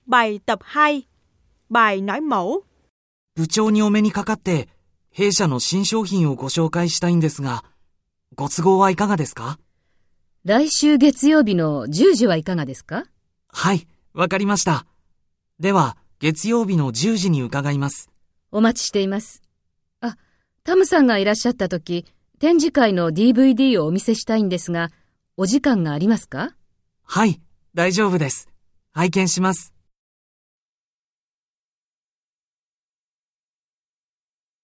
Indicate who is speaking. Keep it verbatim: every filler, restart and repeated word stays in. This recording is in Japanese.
Speaker 1: Bài tập hai. Bài nói mẫu.
Speaker 2: 部長にお目にかかって、弊社の新商品をご紹介したいんですが、ご都合はいかがですか？
Speaker 3: 来週月曜日のじゅうじはいかがですか？
Speaker 2: はい、わかりました。では、月曜日のじゅうじに伺います。
Speaker 3: お待ちしています。あ、タムさんがいらっしゃったとき、展示会の ディーブイディー をお見せしたいんですが、お時間がありますか？
Speaker 2: はい、大丈夫です。拝見します。